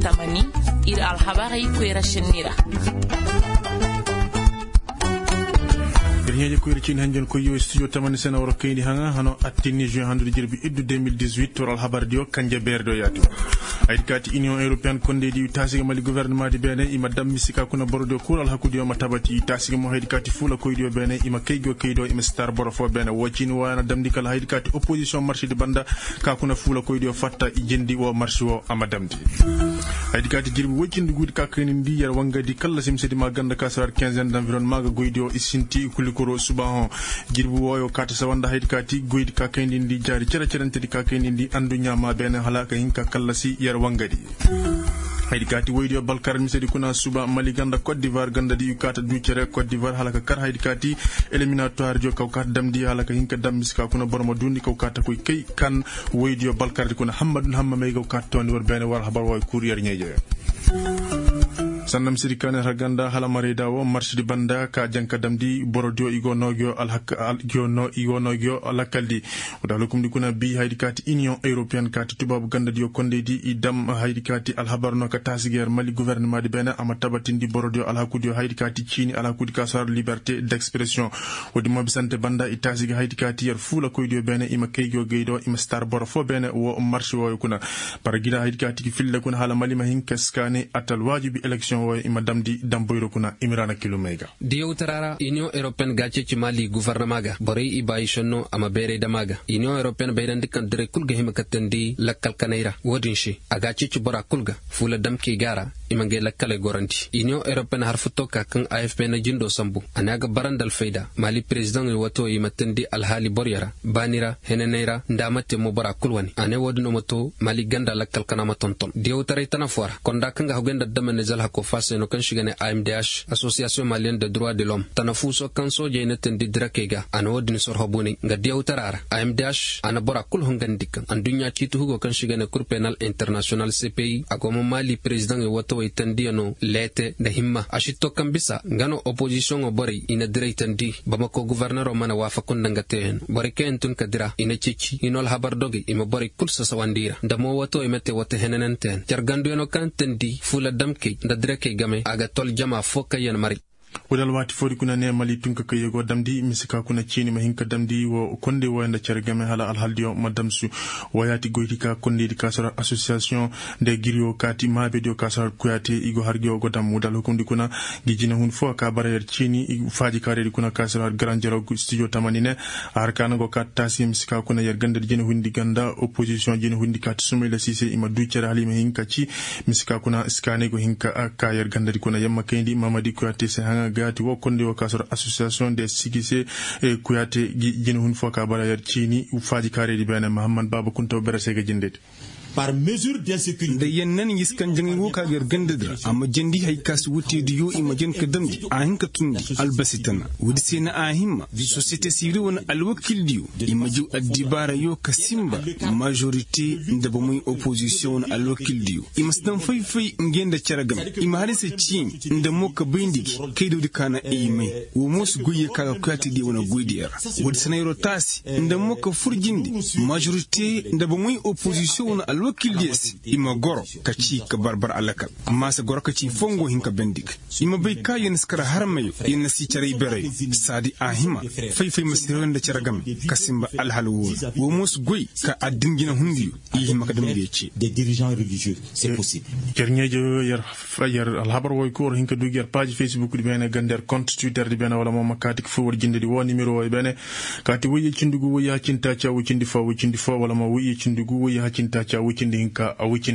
tamani ir alhabari kwera shenira Dernier ko irci hanjon ko yo studio tamani sena woro kayni hanga hano attini juin handu jirbi iddu 2018 toral habar dio kanje berdo yatu aydi kati union européenne konde di tasiga mali gouvernement di bene ima dammi sika kuna bordo kural hakudi o matabati tasiga mo haydi kati fula ko dio bene ima kaydo ima star borofo bene wocini wana damdi kala haydi kati opposition marché di banda ka kuna fula ko dio fatta jendi o marché o amadamdi haydi kati jirbi wocindi gudi ka kayni ndi yar wangadi kala simsedi maganda kasar 15 d'environnement ga goydio isinti kulikoro subaho jirbu woyo kata sawanda haydi kati goydi ka kayni ndi jari cerante di ka kayni ndi andu nyama bene halaka hinka kallasi yar wangadi haydi kati woydio balkar misedi kuna suba mali ganda Côte d'Ivoire ganda di kata ducere Côte d'Ivoire halaka kar haydi kati éliminatoire jo kaw kata damdi halaka hinka dammiska kuna boroma dundi kaw kata koy kay kan woydio balkar di kuna hammadun hamma may kaw kata toni wor bene war habar woy courrier nyeje sannam sirikane raganda hala marida wo marché di banda ka janka damdi borodio igonogyo igonogyo alakaldi wadalokum di kuna bi haydi kati union européenne kati tubabu ganda dio konde di idam haydi kati alhabarno ka tasiger mali gouvernement di bena ama tabatindi borodio alhakudio haydi kati chini alhakudi kasar liberté d'expression wodi mabisante banda itasiga haydi kati yer fula koydio bene ima kaygo geydo ima star borofo bene wo marché wo kuna paragida haydi kati ki fille kuna hala mali mahinkaskane atal wajibi election wo ima damdi damboyro kuna imirana kilomega diyo tarara union européenne gache ci mali gouvernement ga bore ibayi shonno ama bere damaga union européenne baydan dikkan dire kulga himakatandi lakkal kanaira wodinshi agache ci bora kulga fula damki gara imange lakkale goranti union européenne har futoka kan afp na jindo sambu anaga barandal faida mali president wato yimatandi alhali boryara banira heneneira ndamate mo bora kulwani ane wodino moto mali ganda lakkal kana tonton diyo taray tanafora konda kanga hogenda damane zal hako face no kan shigane AMDH association malienne de droits de l'homme tanafuso kan soje ne tendi drakega ana wodini sor hobuni nga diyo tarara AMDH ana bora kul hongandikan andunya citu hugo kan shigane cour pénal international CPI agomo mali president wato itandiano lete da himma ashito kambisa ngano opposition obori ina direitandi bamako gouverneur o mana wafa kundangate bori kentun kadira ina cici inol habar dogi ima bori kulsa sawandira ndamo wato imete wote henenenten jargandu eno kantendi fula damke da direke game aga tol jama foka yen mari wadal wati fodi kuna ne mali tunka kayego damdi misika kuna chini mahinka damdi wo konde wanda cergame hala alhaldio madamsu wayati goitika konde di kasara association de girio kati mabedio kasara kuyate igo hargio godam wadal hukundi kuna gijina hun fo ka barayer chini faji kare di kuna kasara granjero studio tamanine arkana go katta misika kuna yer ganda jina hundi ganda opposition jina hundi kat sumela sise ima ducere hali mahinka chi misika kuna skane go hinka ka yer ganda di kuna yamma kendi mamadi kuyate se gati wo konde wo kasor association des sigise kuyate jina hun fo ka bara yer chini faji kare di bana Muhammad Baba kunto berase ga jindet par mesure d'insécurité da yennan yiskan jangi woka ger gandadra amma jandi hay kas wuti du yo imajen kadamdi ahin ka tundi albasitana wudi sena ahimma société civile won alwakil diyo imaju adibara yo kasimba majorité da bamuy opposition alwakil diyo imasdan fay ngenda caragam imahalise cin nda moka bindigi kaydo dikana imay wo mos guye kala kwati di wona guydiyara wudi sena yoro tasi nda moka furjindi majorité da bamuy opposition wakil des ima goro kaci ka barbar alakal amma sa goro kaci fongo hinka bendik ima bai kayan skara harmayo yin nasi carai bere sadi ahima fai masiran da caragam kasimba alhalwo wo mos goy ka addin gina hundiyo yi maka da mbiye des dirigeants religieux c'est possible kerñejo yar alhabar woy ko hinka dugi yar page Facebook di bene gander compte Twitter di bene wala mo makati fu wor jinde di wo numéro way bene kati wuyi cindugu wuyi hacinta ca wucindi fo wala mo wuyi cindugu wuyi hacinta ca wucindi hinka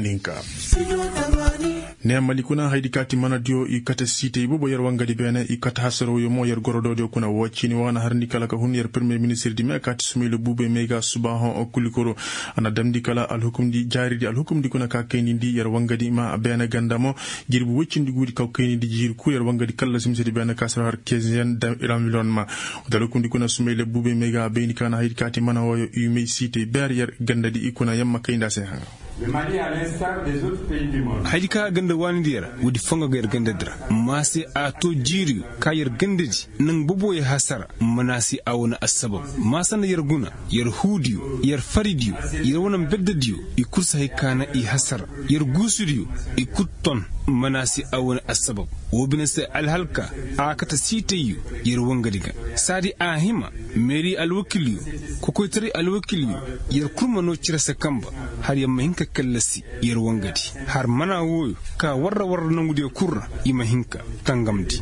ne malikuna haydi kati manadio i kata site ibo yer wangadi bene i kata hasaro yo mo yer gorodo kuna wacini wana harni kala ka hun yer premier ministre di me kati sumile bube mega subaho o kulikoro ana damdi kala al hukum di jari di al hukum di kuna ka kayni di yer wangadi ma bene gandamo jirbu wacindi gudi ka kayni di jir ku yer wangadi kala simsedi bene kasar har kezen da environnement dal hukum di kuna sumile bube mega bene kana haydi kati mana wo yu me site ber yer gandadi ikuna yamma kaynda se ha halika ganda wani diyar wudi fanga ga ganda dira masi a to jiri kayar gandaji nan bobo ya hasara manasi a wani asabab masana yar guna yar hudiyo yar faridiyo yar wannan beddadiyo ikursa hikana i hasara yar gusudiyo ikutton manasi a wani asabab wobina sai alhalka a kata sitayu yar wangadiga sadi ahima meri alwakiliyo kokoitari alwakiliyo yar kurmano cirasa kamba har yamma hinka kallasi yar wangadi har mana woyo ka warra nangude kurra ima hinka tangamdi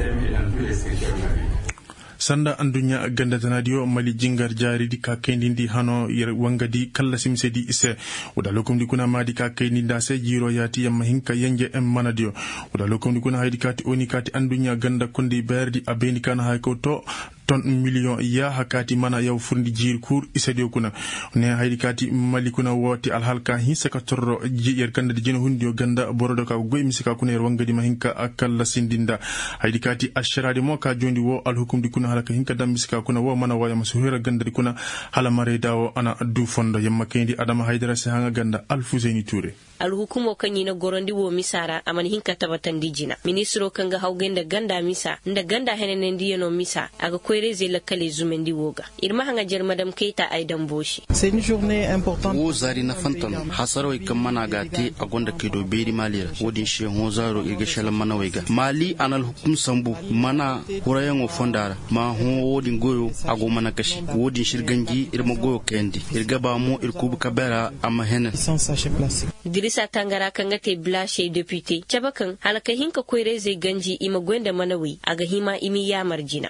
sanda andunya ganda tanadio mali jingar jari di kakendi ndi hano yer wangadi kala simse di ise uda lokum di kuna madi kakendi nda se jiro yati yamma hinka yenge manadio uda lokum di kuna haydi kati oni kati andunya ganda kondi berdi abeni kana hayko to ton million ya hakati mana yaw fundi jir kur isadio kuna ne haydi kati mali kuna woti alhalka hisa ka torro yer ganda jino hundio ganda borodo ka goy misika kuna yer wangadi mahinka akalla sindinda haydi kati ashradi mo ka jondi wo alhukum di kuna halaka hinka dam misika kuna wo mana waya masuhira ganda di kuna hala mare dawo ana du fondo yamma kendi adama haydara se hanga ganda alfuzaini touré alhukumo kanyi na gorondi wo misara amani hinka tabatan dijina ministro kanga haugenda ganda misa nda ganda henene ndiye no misa aga koireze lakale zumendi woga irma hanga jer madam Keita aidan boshi c'est une journée importante wo zari na fantan hasaro ikamana gati agonda kido beri malira wodin she hozaro irga shala mana wega mali anal hukum sambu mana hurayango fondara ma ho wodin goyo ago mana kashi wodin shirgangi irma goyo kendi irga ba mo irkubu kabera ama hena sans sachet plastique Idrissa Tangara kanga te blashe député chabakan halaka hinka koireze ganji ima gwenda manawi aga hima imi ya marjina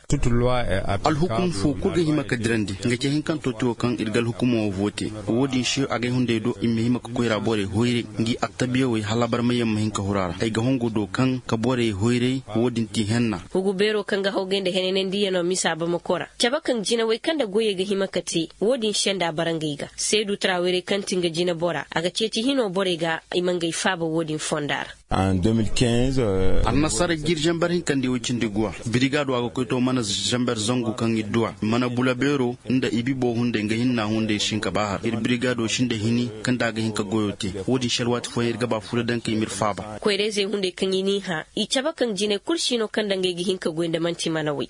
al hukum fu ko ga hima kadrandi ngake hinkan toto kan irgal hukumo vote wodi shi aga hunde do imi hima ko koira bore hoire ngi aktabiyo wi halabar mayam hinka hurara ay ga hongo do kan ka bore hoire wodin ti henna hugu bero kanga hogende henenen diya no misa ba makora chabakan jina wai kanda goye ga hima kati wodin shenda barangiga Seydou Traoré kantinga jina bora aga ceci hino bore ga imangai faba wodin fondar en 2015 annasara gir jambar hinkandi wicindi guwa brigado aga koyto mana jambar zongu kan idwa mana bulabero nda ibibo hunde nga hinna hunde shinka bahar ir brigado shinde hini kanda ga hinka goyote wodi shalwat fo irga ba fula dan kay mir faba koyreze hunde kan yini ha i chabakan jine kurshino kanda ngegi hinka goyenda manti manawi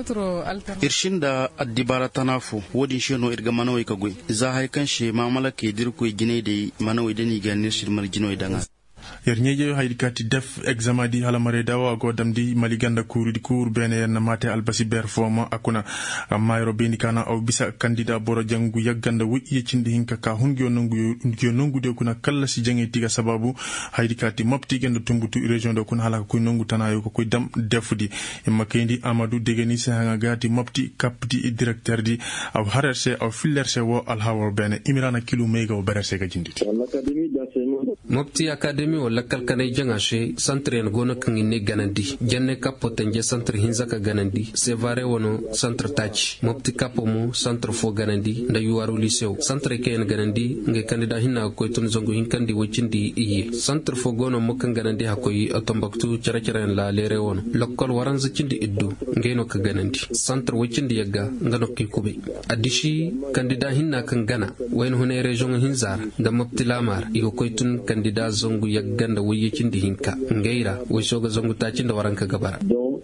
irshinda addibara tanafu wodi sheno irga manawi ka goy za hay kan she mamala ke dirko gine de manawi dani ga nirshir mar jino idanga Yernyeje haydikati def examen di halamare dawa godam di maliganda kuru di kur bene na mate albasi berfoma akuna mayro beni kana au bisa kandida boro jangu yaganda wi yecindi hinka ka hungyo nongu de kuna kala si jangi tiga sababu haydikati mopti genda tumbutu region do kuna halaka ko nongu tanayo ko dam defudi makendi Amadou Degeni se hanga gati mopti kapti directeur di au harerse au fillerse wo alhawar bene imirana kilo mega o berese ga jinditi mopti academy wala kalkanay jangashe centre en gono kan ne ganandi janne kapotenje centre hinzaka ganandi sevare wono centre touch mopti kapomo centre fo ganandi nda yuwaru lycée centre ken ganandi nge candidat hinna ko ton zongo hinkandi wocindi iye centre fo gono mo kan ganandi hakoyi atombaktu characharen la lere wono lokol waranza cindi iddu ngeno ka ganandi centre wocindi yagga ngano ki kube adishi candidat hinna kan gana wayn hone region hinzar da mopti lamar iko koytun candidat zongo yagganda wuyecindi hinka ngeira wosoga zongo tacinda waranka gabara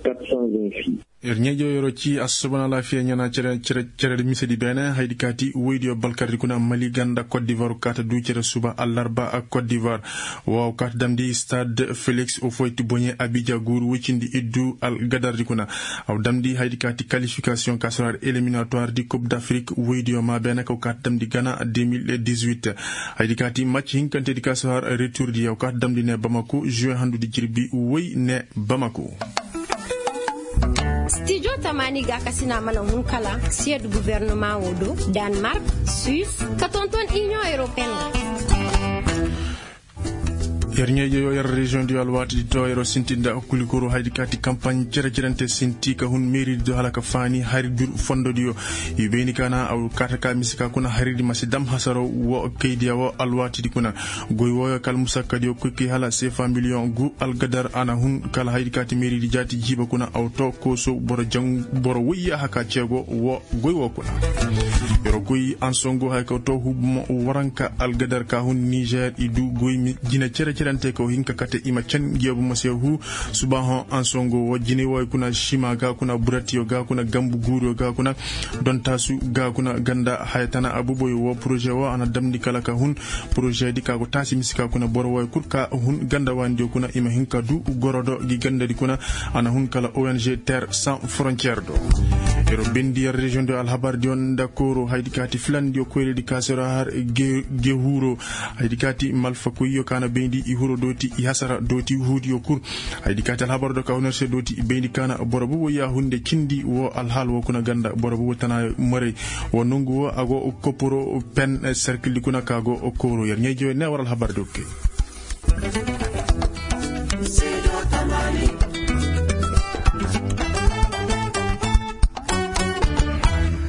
Ernyejo yorochi asubana lafiya nyana cere misedi bene haydikati widio balkardi kuna mali ganda Côte d'Ivoire kata du cere suba alarba a Côte d'Ivoire wow kat damdi stade Félix Houphouët Boigny Abidjan Gour wicindi iddu al gadardi kuna aw damdi haydikati qualification kasrar éliminatoire di Coupe d'Afrique widio ma bene ko kat damdi Ghana 2018 haydikati match hinkante di kasrar retour di yaw kat damdi ne Bamako juin handu di jirbi wey ne Bamako. Studio Tamani ga kasina mana hunkala siège du gouvernement wodo Danemark, Suisse, katonton Union européenne. Yarnyeje yo yar région du Alwati di toyro sintinda okulikoro haydi kati campagne cercerante sinti ka hun mairie do halaka fani haridur fondo dio yibeni kana aw kataka misika kuna haridi masidam hasaro wo kaydiya wo Alwati di kuna goy wo kal musakka dio kuki hala sefa million gu algadar ana hun kala haydi kati mairie di jati jiba kuna auto koso boro jang boro wiya haka cego wo goy wo kuna yoro goy ansongo hay ko to hubmo waranka algadar ka hun Niger idu goy mi jina cerante ko hinka kate ima chan giyabu masehu subaho ansongo wajini way kuna shima ga kuna buratiyo ga kuna gambu guro ga kuna dontasu ga kuna ganda haytana abuboy wo projet wo ana damni kala ka hun projet di ka ko tasi misika kuna boro way kurka hun ganda wandi kuna ima hinka du gorodo gi ganda di kuna ana hun kala ONG Terre Sans Frontières do ero bendi région de Alhabar dion dakoro haydikati flandio ko di kasera har gehuro haydikati malfa ko yo kana bendi i huro doti i hasara doti hudiyo kur haydikati Alhabar do ka honorse doti bendi kana borobu wo ya hunde cindi wo alhal wo kuna ganda borobu tana mare wo nungu wo ago koporo pen cercle kuna kago okoro yer nyejo ne waral Alhabar do ke